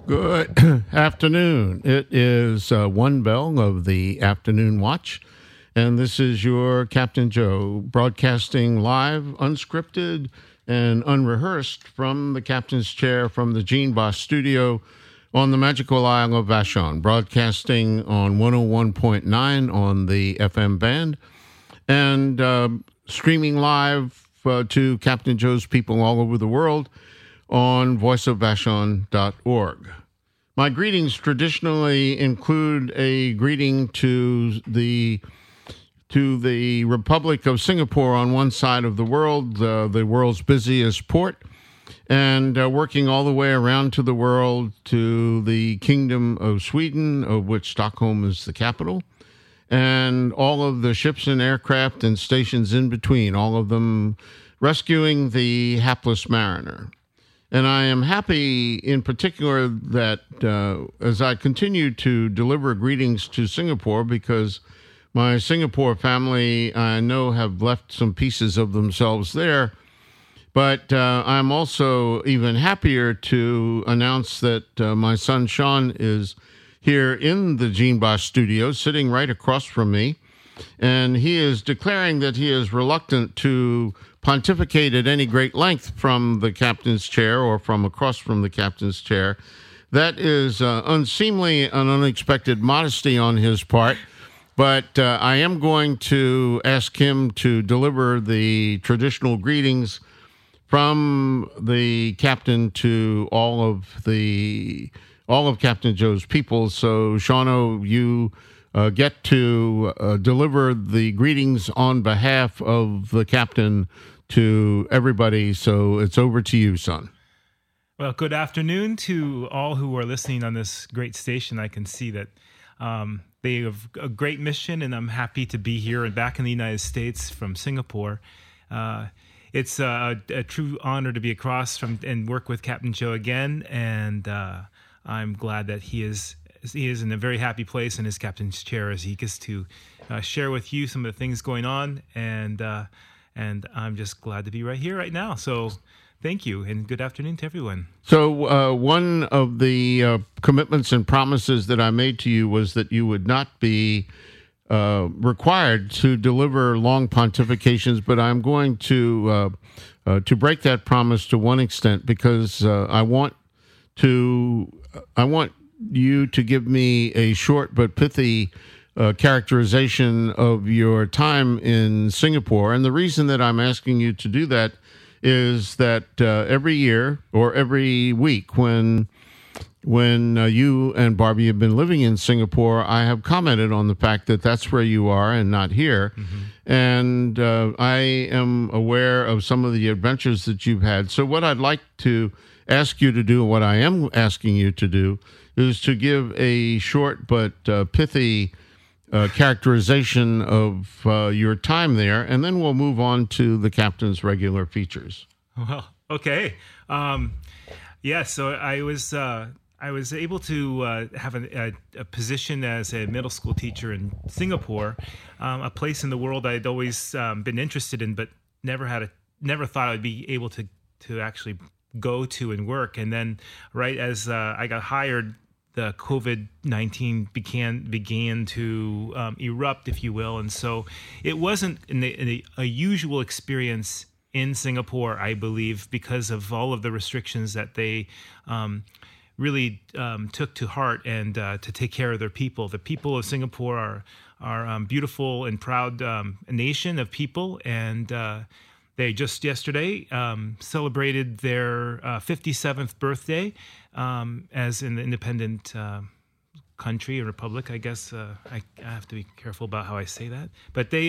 Good afternoon. It is 1 bell of the afternoon watch, and this is your Captain Joe broadcasting live, unscripted, and unrehearsed from the captain's chair from the Gene Boss studio on the magical Isle of Vashon, broadcasting on 101.9 on the FM band and streaming live to Captain Joe's people all over the world on voiceofvashon.org. My greetings traditionally include a greeting to the Republic of Singapore on one side of the world, the world's busiest port, and working all the way around to the world to the Kingdom of Sweden, of which Stockholm is the capital, and all of the ships and aircraft and stations in between, all of them rescuing the hapless mariner. And I am happy in particular that as I continue to deliver greetings to Singapore, because my Singapore family, I know, have left some pieces of themselves there. But I'm also even happier to announce that my son Sean is here in the Gene Boss studio, sitting right across from me. And he is declaring that he is reluctant to pontificate at any great length from the captain's chair or from across from the captain's chair. That is unseemly and unexpected modesty on his part, but I am going to ask him to deliver the traditional greetings from the captain to all of Captain Joe's people. So, Shauno, you get to deliver the greetings on behalf of the captain to everybody. So it's over to you, son. Well, good afternoon to all who are listening on this great station. I can see that they have a great mission, and I'm happy to be here and back in the United States from Singapore. It's a true honor to be across from and work with Captain Joe again, and I'm glad that he is in a very happy place in his captain's chair as he gets to share with you some of the things going on, and I'm just glad to be right here right now. So thank you, and good afternoon to everyone. So one of the commitments and promises that I made to you was that you would not be required to deliver long pontifications, but I'm going to break that promise to one extent, because I want you to give me a short but pithy characterization of your time in Singapore. And the reason that I'm asking you to do that is that every year or every week when you and Barbie have been living in Singapore, I have commented on the fact that that's where you are and not here. Mm-hmm. And I am aware of some of the adventures that you've had. So what I'd like to ask you to do, what I am asking you to do, is to give a short but pithy characterization of your time there, and then we'll move on to the captain's regular features. Well, okay. So I was able to have a position as a middle school teacher in Singapore, a place in the world I'd always been interested in, but never thought I'd be able to actually go to and work. And then right as I got hired, the COVID-19 began to erupt, if you will. And so it wasn't a usual experience in Singapore, I believe, because of all of the restrictions that they really took to heart and to take care of their people. The people of Singapore are beautiful and proud nation of people, and they just yesterday celebrated their 57th birthday as an independent country, a republic, I guess. I have to be careful about how I say that. But they,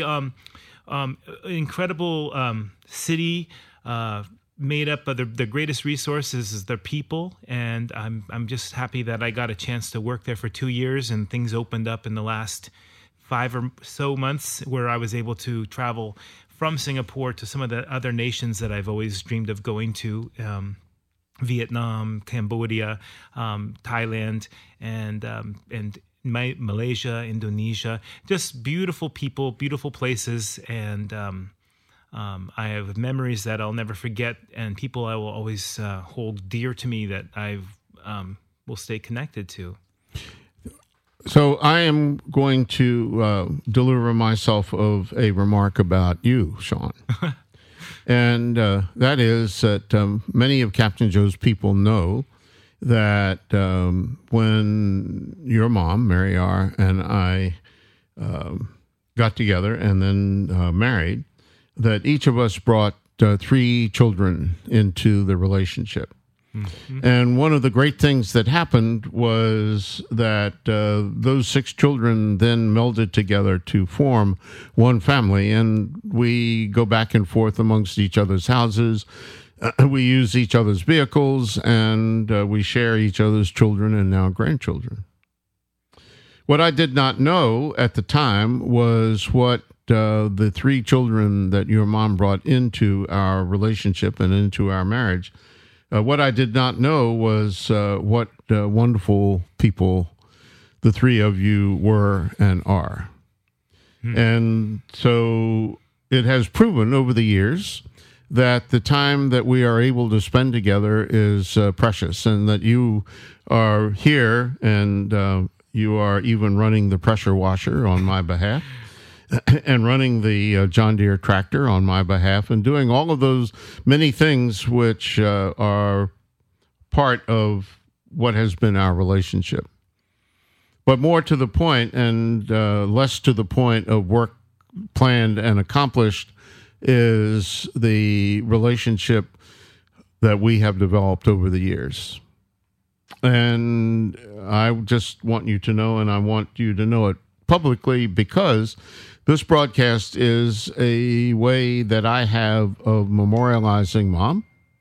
incredible city, made up of the greatest resources is their people, and I'm just happy that I got a chance to work there for 2 years, and things opened up in the last 5 or so months where I was able to travel from Singapore to some of the other nations that I've always dreamed of going to, Vietnam, Cambodia, Thailand, and Malaysia, Indonesia. Just beautiful people, beautiful places, and I have memories that I'll never forget, and people I will always hold dear to me that I've we'll stay connected to. So I am going to deliver myself of a remark about you, Sean. And that is that many of Captain Joe's people know that when your mom, Mary R., and I got together and then married, that each of us brought 3 children into the relationship. Mm-hmm. And one of the great things that happened was that those 6 children then melded together to form one family. And we go back and forth amongst each other's houses. We use each other's vehicles, and we share each other's children and now grandchildren. What I did not know at the time was what the 3 children that your mom brought into our relationship and into our marriage. What I did not know was what wonderful people the 3 of you were and are. And so it has proven over the years that the time that we are able to spend together is precious, and that you are here and you are even running the pressure washer on my behalf. And running the John Deere tractor on my behalf, and doing all of those many things which are part of what has been our relationship. But more to the point and less to the point of work planned and accomplished is the relationship that we have developed over the years. And I just want you to know, and I want you to know it publicly, because this broadcast is a way that I have of memorializing Mom,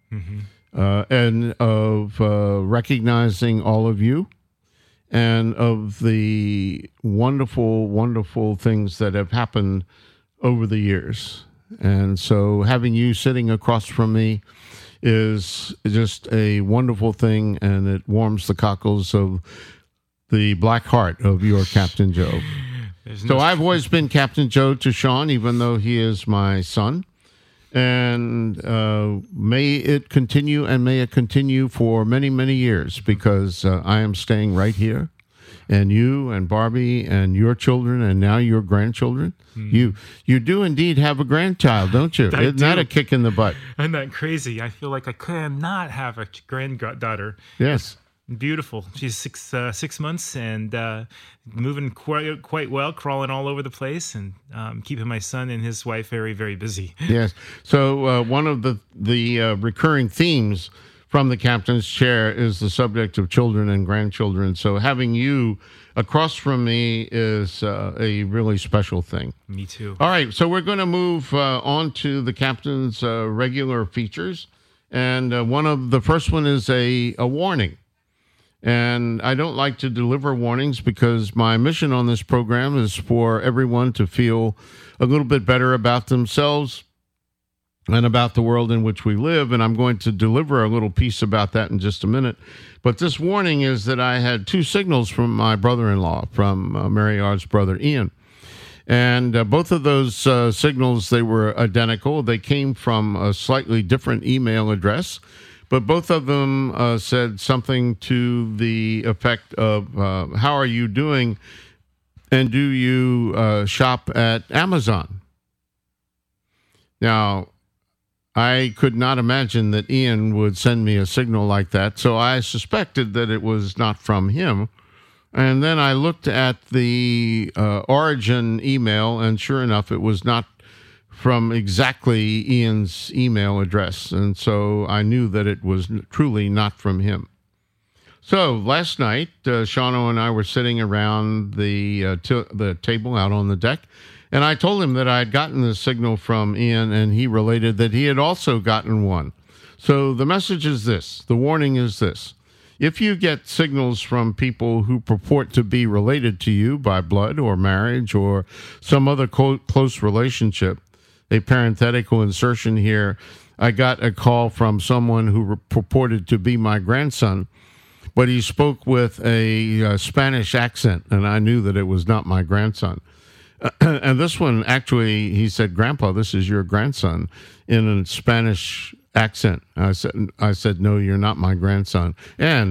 and of recognizing all of you, and of the wonderful, wonderful things that have happened over the years. And so having you sitting across from me is just a wonderful thing, and it warms the cockles of the black heart of your Captain Joe. So I've always been Captain Joe to Sean, even though he is my son. And may it continue, and may it continue for many, many years, because I am staying right here. And you and Barbie and your children and now your grandchildren. You do indeed have a grandchild, don't you? Isn't that a kick in the butt? Isn't that crazy? I feel like I cannot have a granddaughter. Yes. Beautiful. She's 6 months and moving quite well, crawling all over the place, and keeping my son and his wife very, very busy. Yes. So one of the recurring themes from the captain's chair is the subject of children and grandchildren. So having you across from me is a really special thing. Me too. All right. So we're going to move on to the captain's regular features. And one of the first one is a warning. And I don't like to deliver warnings, because my mission on this program is for everyone to feel a little bit better about themselves and about the world in which we live. And I'm going to deliver a little piece about that in just a minute. But this warning is that I had 2 signals from my brother-in-law, from Mary R's brother, Ian. And both of those signals, they were identical. They came from a slightly different email address. But both of them said something to the effect of, how are you doing? And do you shop at Amazon? Now, I could not imagine that Ian would send me a signal like that, so I suspected that it was not from him. And then I looked at the origin email, and sure enough, it was not from exactly Ian's email address. And so I knew that it was truly not from him. So last night, Shawno and I were sitting around the table out on the deck, and I told him that I had gotten the signal from Ian, and he related that he had also gotten one. So the message is this, the warning is this: if you get signals from people who purport to be related to you by blood or marriage or some other close relationship, a parenthetical insertion here, I got a call from someone who purported to be my grandson, but he spoke with a Spanish accent, and I knew that it was not my grandson. And this one, actually, he said, "Grandpa, this is your grandson," in a Spanish accent. I said, "No, you're not my grandson." And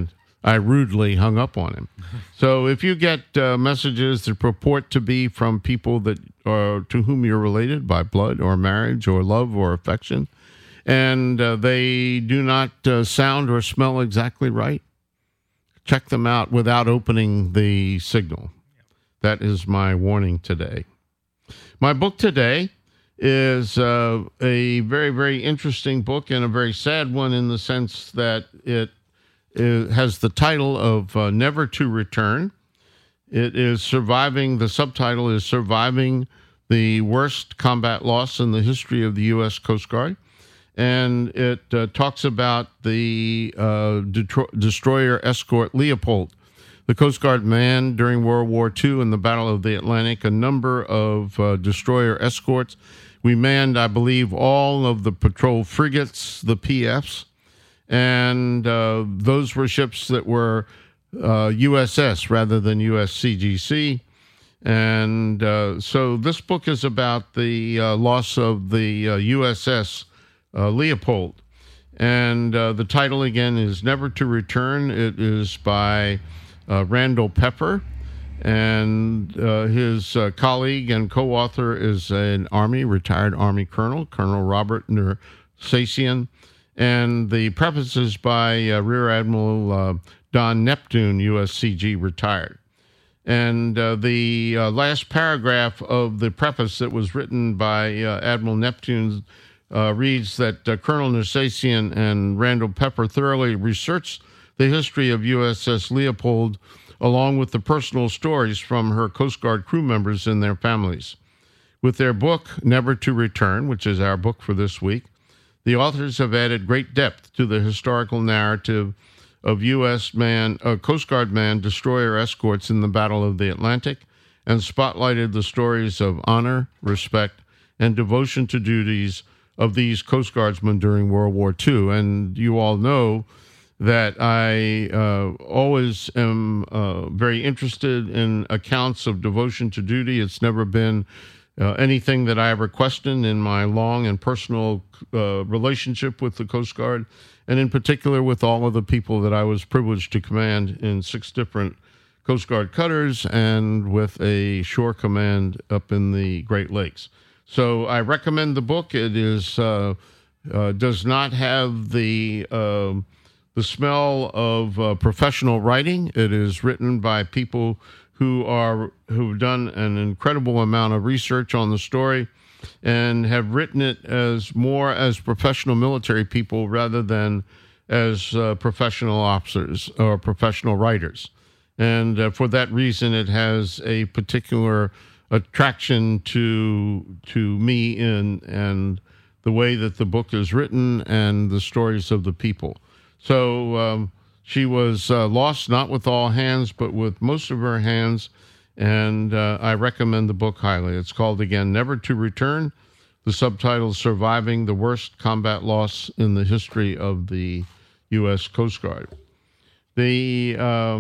I rudely hung up on him. So if you get messages that purport to be from people that are to whom you're related by blood or marriage or love or affection, and they do not sound or smell exactly right, check them out without opening the signal. That is my warning today. My book today is a very, very interesting book and a very sad one in the sense that it has the title of Never to Return. It is surviving, the subtitle is Surviving the Worst Combat Loss in the History of the U.S. Coast Guard. And it talks about the destroyer escort Leopold. The Coast Guard manned during World War II in the Battle of the Atlantic a number of destroyer escorts. We manned, I believe, all of the patrol frigates, the PFs, and those were ships that were USS rather than USCGC. And so this book is about the loss of the USS Leopold. And the title again is Never to Return. It is by Randall Pepper, and his colleague and co-author is an retired Army Colonel Robert Nersessian, and the preface is by Rear Admiral Don Neptune, USCG, retired. And the last paragraph of the preface that was written by Admiral Neptune reads that Colonel Nersessian and Randall Pepper thoroughly researched the history of USS Leopold, along with the personal stories from her Coast Guard crew members and their families. With their book, Never to Return, which is our book for this week, the authors have added great depth to the historical narrative of U.S. Coast Guard manned destroyer escorts in the Battle of the Atlantic and spotlighted the stories of honor, respect, and devotion to duties of these Coast Guardsmen during World War II. And you all know that I always am very interested in accounts of devotion to duty. It's never been anything that I ever questioned in my long and personal relationship with the Coast Guard, and in particular with all of the people that I was privileged to command in 6 different Coast Guard cutters and with a shore command up in the Great Lakes. So I recommend the book. It is does not have the smell of professional writing. It is written by people who've done an incredible amount of research on the story and have written it as more as professional military people rather than as professional officers or professional writers. And for that reason, it has a particular attraction to me and the way that the book is written and the stories of the people. So she was lost not with all hands, but with most of her hands, and I recommend the book highly. It's called, again, Never to Return. The subtitle is Surviving the Worst Combat Loss in the History of the U.S. Coast Guard. The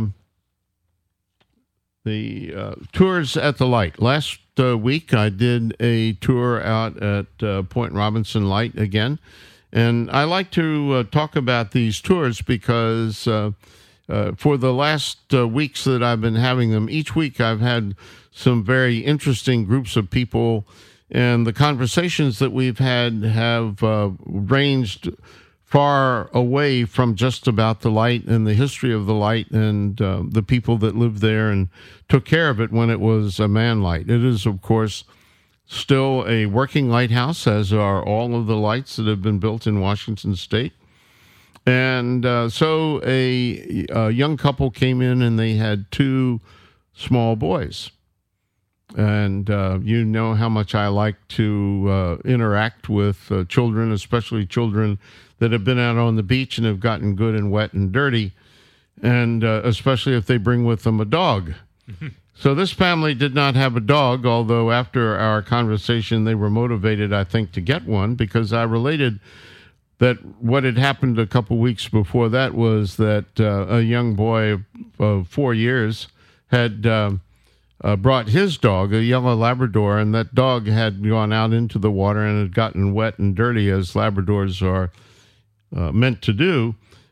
tours at the light. Last week, I did a tour out at Point Robinson Light again. And I like to talk about these tours because for the last weeks that I've been having them, each week I've had some very interesting groups of people, and the conversations that we've had have ranged far away from just about the light and the history of the light and the people that lived there and took care of it when it was a man light. It is, of course, still a working lighthouse, as are all of the lights that have been built in Washington State. And so a young couple came in and they had 2 small boys. And you know how much I like to interact with children, especially children that have been out on the beach and have gotten good and wet and dirty, and especially if they bring with them a dog. So this family did not have a dog, although after our conversation they were motivated, I think, to get one, because I related that what had happened a couple weeks before that was that a young boy of 4 years had brought his dog, a yellow Labrador, and that dog had gone out into the water and had gotten wet and dirty, as Labradors are meant to do.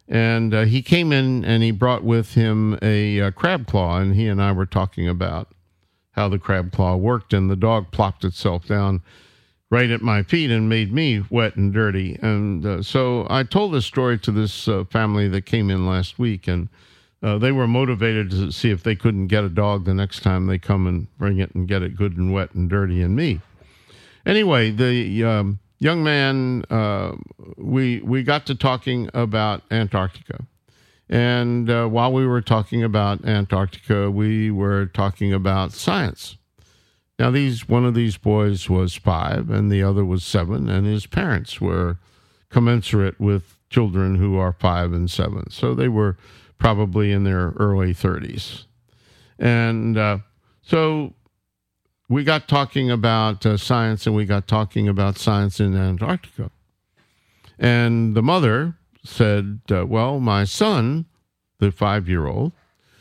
And he came in and he brought with him a crab claw, and he and I were talking about how the crab claw worked, and the dog plopped itself down right at my feet and made me wet and dirty. And so I told this story to this family that came in last week, and they were motivated to see if they couldn't get a dog the next time they come and bring it and get it good and wet and dirty and me. Anyway, the young man, we got to talking about Antarctica. And while we were talking about Antarctica, we were talking about science. Now, one of these boys was 5 and the other was 7, and his parents were commensurate with children who are 5 and 7. So they were probably in their early 30s. And so we got talking about science, and we got talking about science in Antarctica. And the mother said, well, my son, the 5-year-old,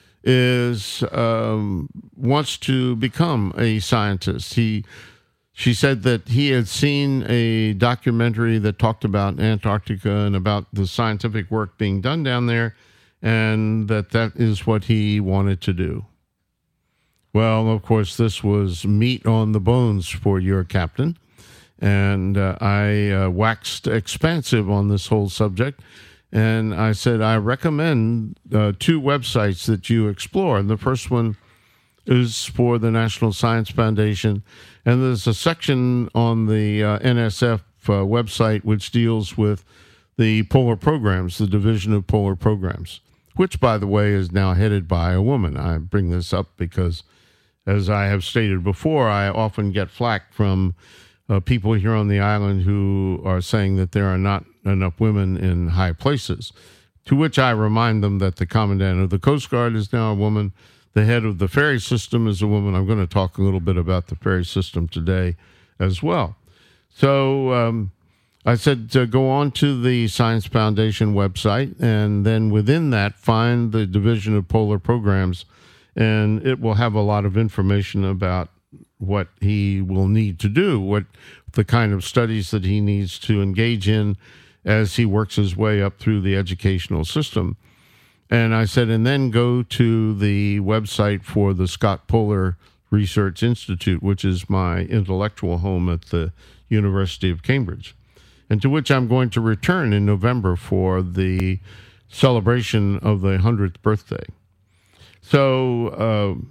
wants to become a scientist. She said that he had seen a documentary that talked about Antarctica and about the scientific work being done down there, and that is what he wanted to do. Well, of course, this was meat on the bones for your captain, and I waxed expansive on this whole subject, and I said, I recommend 2 websites that you explore. And the first one is for the National Science Foundation, and there's a section on the NSF website which deals with the polar programs, the Division of Polar Programs, which, by the way, is now headed by a woman. I bring this up because, as I have stated before, I often get flack from people here on the island who are saying that there are not enough women in high places, to which I remind them that the Commandant of the Coast Guard is now a woman. The head of the ferry system is a woman. I'm going to talk a little bit about the ferry system today as well. So I said to go on to the Science Foundation website, and then within that, find the Division of Polar Programs, and it will have a lot of information about what he will need to do, what the kind of studies that he needs to engage in as he works his way up through the educational system. And I said, and then go to the website for the Scott Polar Research Institute, which is my intellectual home at the University of Cambridge, and to which I'm going to return in November for the celebration of the 100th birthday. So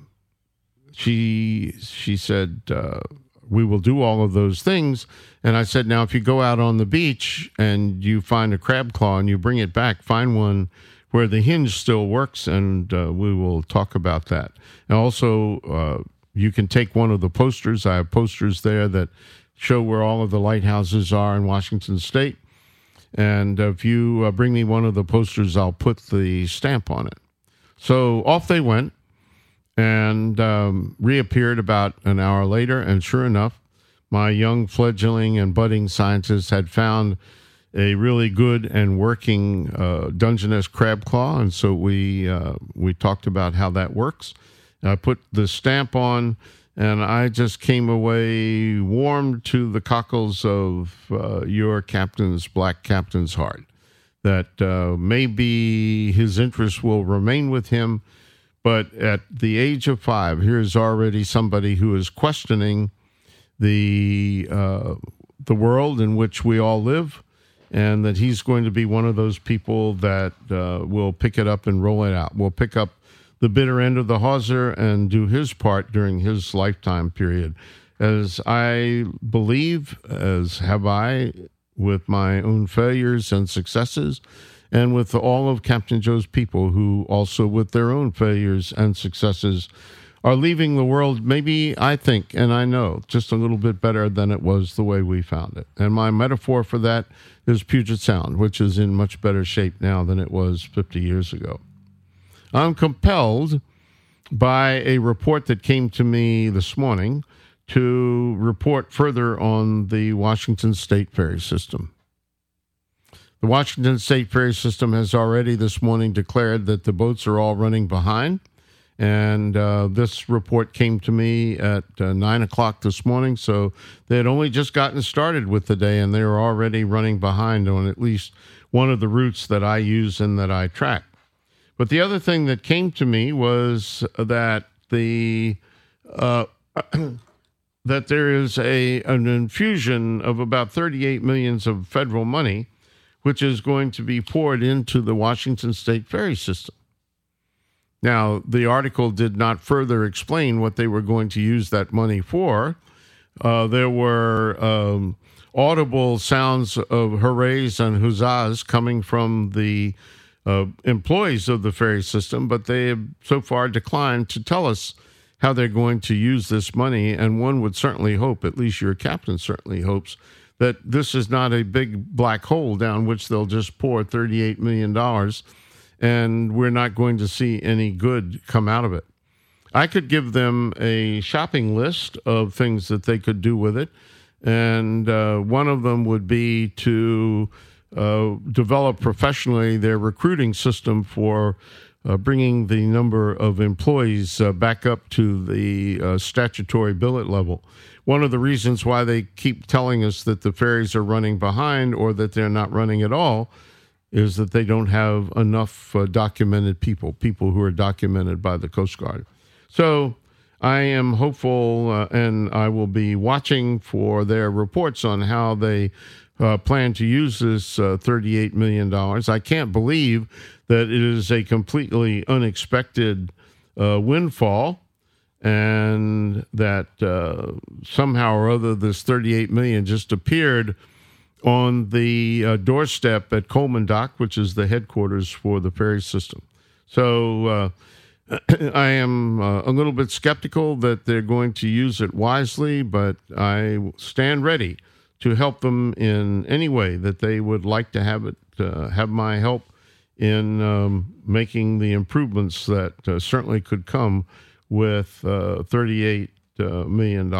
she said, we will do all of those things. And I said, now, if you go out on the beach and you find a crab claw and you bring it back, find one where the hinge still works, and we will talk about that. And also, you can take one of the posters. I have posters there that show where all of the lighthouses are in Washington State. And if you bring me one of the posters, I'll put the stamp on it. So off they went, and reappeared about an hour later. And sure enough, my young fledgling and budding scientists had found a really good and working Dungeness crab claw. And so we talked about how that works. I put the stamp on, and I just came away warmed to the cockles of your captain's, black captain's heart, that maybe his interest will remain with him. But at the age of 5, here's already somebody who is questioning the world in which we all live, and that he's going to be one of those people that will pick it up and roll it out. Will pick up the bitter end of the hawser and do his part during his lifetime period. As I believe, as have I, with my own failures and successes, and with all of Captain Joe's people who also, with their own failures and successes, are leaving the world, maybe, I think, and I know, just a little bit better than it was the way we found it. And my metaphor for that is Puget Sound, which is in much better shape now than it was 50 years ago. I'm compelled by a report that came to me this morning to report further on the Washington State ferry system. The Washington State ferry system has already this morning declared that the boats are all running behind, And this report came to me at 9 o'clock this morning, so they had only just gotten started with the day, and they were already running behind on at least one of the routes that I use and that I track. But the other thing that came to me was that that there is an infusion of about 38 million of federal money, which is going to be poured into the Washington State ferry system. Now, the article did not further explain what they were going to use that money for. There were audible sounds of hoorays and huzzas coming from the employees of the ferry system, but they have so far declined to tell us how they're going to use this money. And one would certainly hope, at least your captain certainly hopes, that this is not a big black hole down which they'll just pour $38 million and we're not going to see any good come out of it. I could give them a shopping list of things that they could do with it, and one of them would be to develop professionally their recruiting system for bringing the number of employees back up to the statutory billet level. One of the reasons why they keep telling us that the ferries are running behind or that they're not running at all is that they don't have enough documented people who are documented by the Coast Guard. So I am hopeful, and I will be watching for their reports on how they plan to use this $38 million. I can't believe that it is a completely unexpected windfall, and that somehow or other this $38 million just appeared on the doorstep at Coleman Dock, which is the headquarters for the ferry system. So I am a little bit skeptical that they're going to use it wisely, but I stand ready to help them in any way that they would like to have it, have my help in making the improvements that certainly could come with $38 million.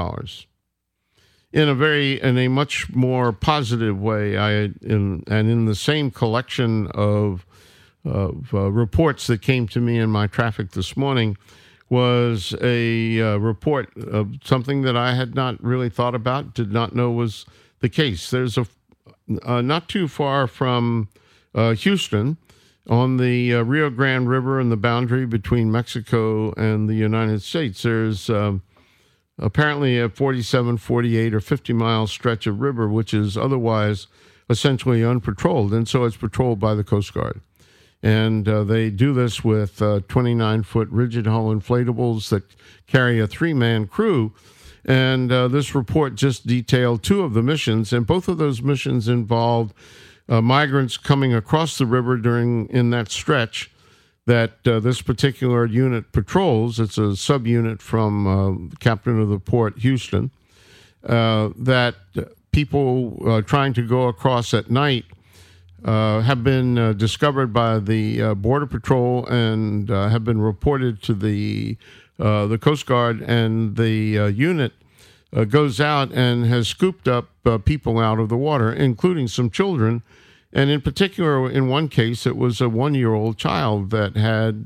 In a much more positive way, in the same collection of reports that came to me in my traffic this morning was a report of something that I had not really thought about, did not know was the case. There's not too far from Houston, on the Rio Grande River and the boundary between Mexico and the United States, there's apparently a 47, 48, or 50-mile stretch of river, which is otherwise essentially unpatrolled, and so it's patrolled by the Coast Guard. And they do this with 29-foot rigid hull inflatables that carry a 3-man crew. And this report just detailed 2 of the missions, and both of those missions involved migrants coming across the river in that stretch that this particular unit patrols. It's a subunit from captain of the port, Houston, that people trying to go across at night have been discovered by the Border Patrol and have been reported to the Coast Guard, and the unit goes out and has scooped up people out of the water, including some children. And in particular, in one case, it was a 1-year-old child that had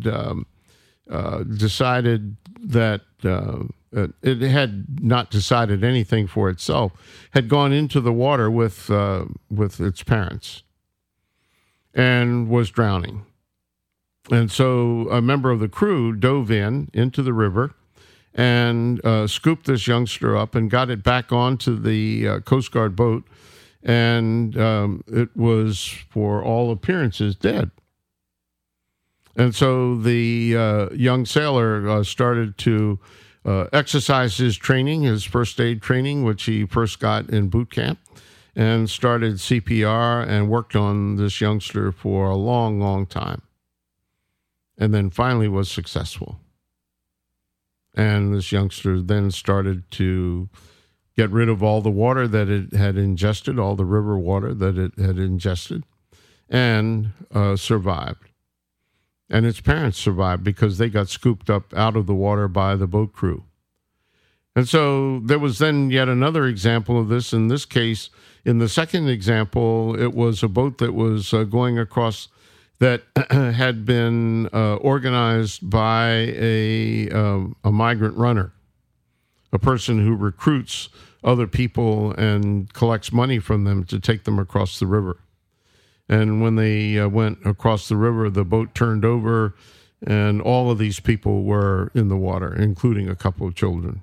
decided that it had not decided anything for itself, had gone into the water with its parents and was drowning. And so a member of the crew dove into the river and scooped this youngster up and got it back onto the Coast Guard boat. And it was, for all appearances, dead. And so the young sailor started to exercise his training, his first aid training, which he first got in boot camp, and started CPR and worked on this youngster for a long, long time. And then finally was successful. And this youngster then started to get rid of all the water that it had ingested, all the river water that it had ingested, and survived. And its parents survived because they got scooped up out of the water by the boat crew. And so there was then yet another example of this. In this case, in the second example, it was a boat that was going across that had been organized by a migrant runner, a person who recruits other people and collects money from them to take them across the river. And when they went across the river, the boat turned over, and all of these people were in the water, including a couple of children.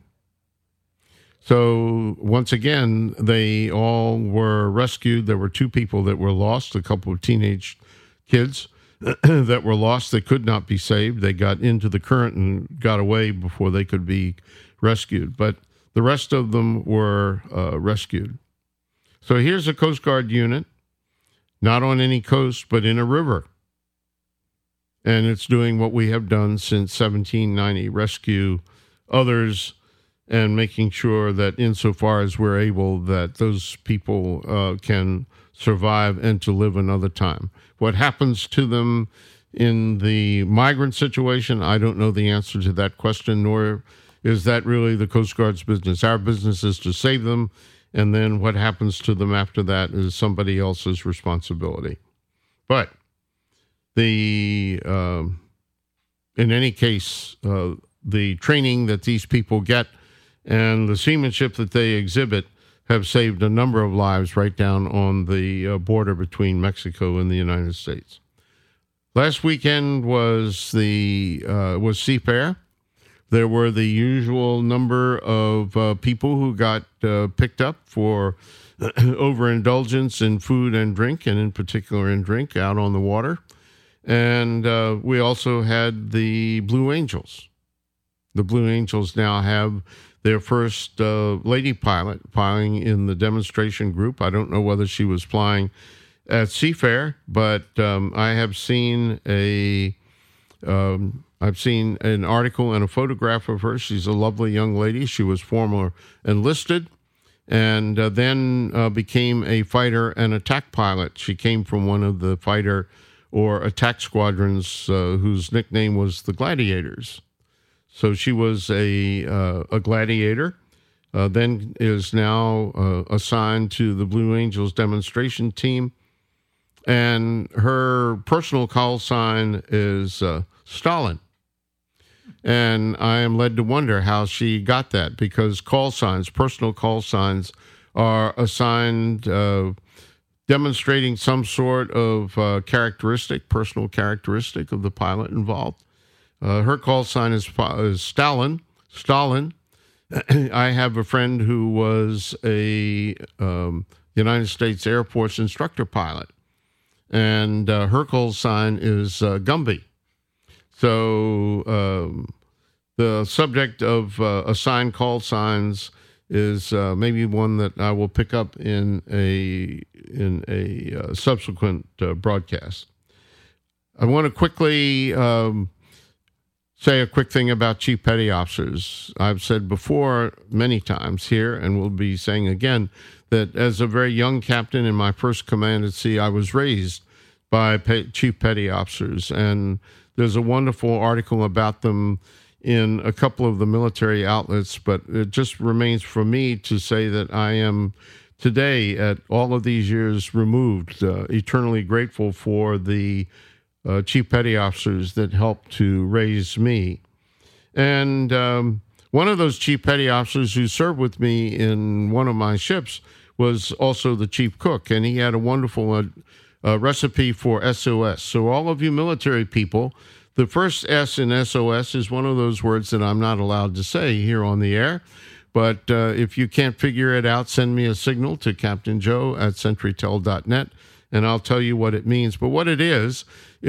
So once again, they all were rescued. There were 2 people that were lost, a couple of teenage kids that were lost. They could not be saved. They got into the current and got away before they could be rescued. But the rest of them were rescued. So here's a Coast Guard unit, not on any coast, but in a river. And it's doing what we have done since 1790, rescue others and making sure that insofar as we're able, that those people can survive and to live another time. What happens to them in the migrant situation, I don't know the answer to that question, nor is that really the Coast Guard's business. Our business is to save them, and then what happens to them after that is somebody else's responsibility. But in any case, the training that these people get and the seamanship that they exhibit have saved a number of lives right down on the border between Mexico and the United States. Last weekend was Seafair. There were the usual number of people who got picked up for overindulgence in food and drink, and in particular in drink, out on the water. And we also had the Blue Angels. The Blue Angels now have their first lady pilot flying in the demonstration group. I don't know whether she was flying at Seafair, but I have seen I've seen an article and a photograph of her. She's a lovely young lady. She was formerly enlisted and then became a fighter and attack pilot. She came from one of the fighter or attack squadrons whose nickname was the Gladiators. So she was a gladiator, then is now assigned to the Blue Angels demonstration team. And her personal call sign is Stalin. And I am led to wonder how she got that, because call signs, personal call signs, are assigned demonstrating some sort of personal characteristic of the pilot involved. Her call sign is Stalin. I have a friend who was a United States Air Force instructor pilot, and her call sign is Gumby. So the subject of assigned call signs is maybe one that I will pick up in a subsequent broadcast. I want to quickly say a quick thing about Chief Petty Officers. I've said before many times here, and will be saying again, that as a very young captain in my first command at sea, I was raised by Chief Petty Officers, and there's a wonderful article about them in a couple of the military outlets, but it just remains for me to say that I am today, at all of these years removed, eternally grateful for the Chief Petty Officers that helped to raise me. And one of those Chief Petty Officers who served with me in one of my ships was also the Chief Cook, and he had a wonderful recipe for SOS. So all of you military people, the first S in SOS is one of those words that I'm not allowed to say here on the air. But if you can't figure it out, send me a signal to Captain Joe at sentrytel.net, and I'll tell you what it means. But what it is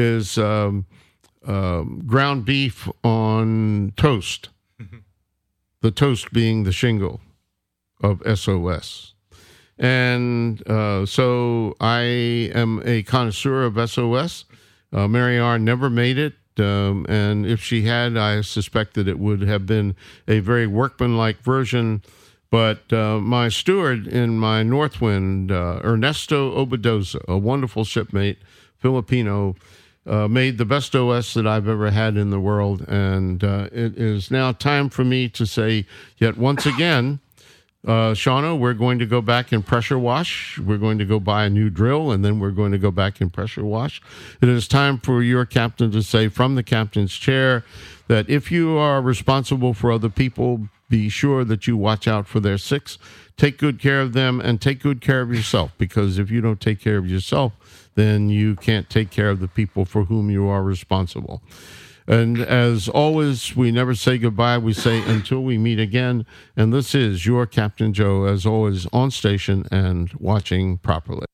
ground beef on toast, the toast being the shingle of SOS. And so I am a connoisseur of SOS. Mary R. never made it. And if she had, I suspect that it would have been a very workmanlike version. But my steward in my Northwind, Ernesto Obadoza, a wonderful shipmate, Filipino, made the best OS that I've ever had in the world. And it is now time for me to say yet once again, Shauna, we're going to go back and pressure wash. We're going to go buy a new drill, and then we're going to go back and pressure wash. It is time for your captain to say from the captain's chair that if you are responsible for other people, be sure that you watch out for their six, take good care of them, and take good care of yourself, because if you don't take care of yourself, then you can't take care of the people for whom you are responsible. And as always, we never say goodbye. We say until we meet again. And this is your Captain Joe, as always, on station and watching properly.